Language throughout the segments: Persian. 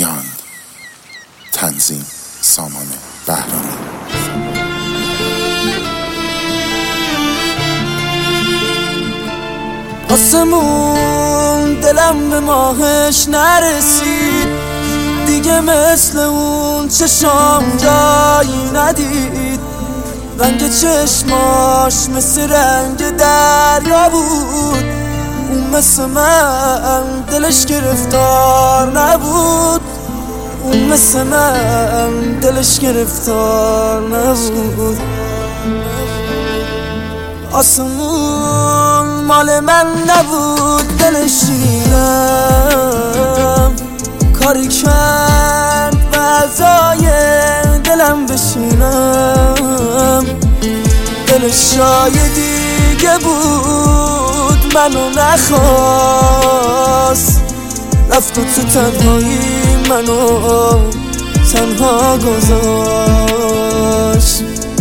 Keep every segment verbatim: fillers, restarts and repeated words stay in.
بیان. تنظیم سامان بهرامی. آسمون دلم به ماهش نرسید دیگه، مثل اون چشام جایی ندید. رنگ چشماش مثل رنگ دریا بود، اون مثل من دلش گرفتار نبود. اون مثل من دلش گرفتار نبود. آسمون مال من نبود، دلش شیرینم کاری کرد و ازای دلم بشینم. دلش شاید دیگه بود منو نخواست، رفت و تو تنهایی منو تنها گذاشت.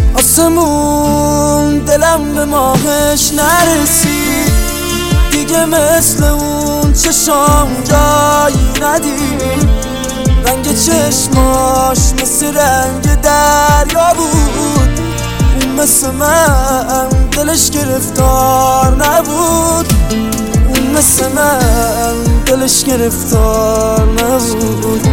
آسمون دلم به ماهش نرسید دیگه، مثل اون چشام جایی ندید. رنگ چشماش مثل رنگ دریا بود، اون مثل من دلش گرفتار نبود. اون مثل من دلش گرفتار نبود.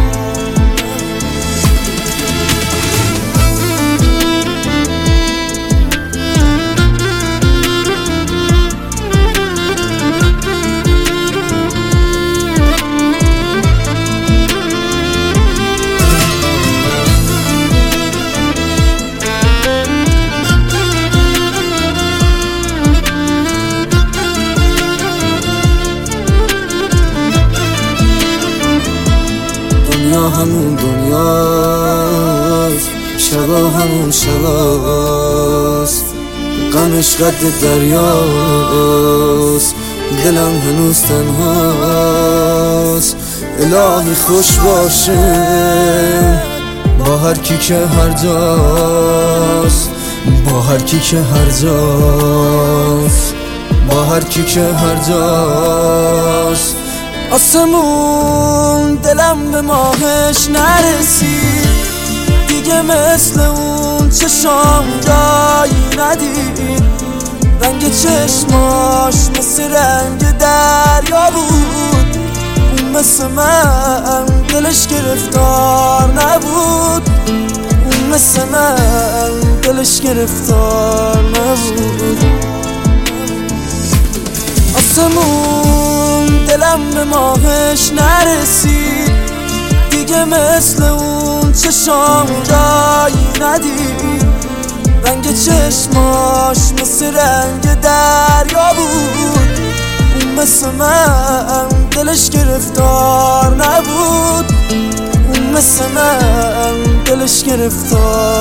دنیا همون دنیاست، شبا همون شباست، غمش قد دریاست، دلم هنوز تنهاست. الهی خوش باشه با هر کی که هر جاست، با هر کی که هر جاست، با هر کی که هر جاست. آسمون دلم به ماهش نرسید دیگه، مثل اون چشام جایی ندید. رنگ چشماش مثل رنگ دریا بود، اون مثل من دلش گرفتار نبود. اون مثل من دلش گرفتار نبود. آسمون دلم به ماهش نرسید دیگه، مثل اون چشام جایی ندید. رنگ چشماش مثل رنگ دریا بود، اون مثل من دلش گرفتار نبود. اون مثل من دلش گرفتار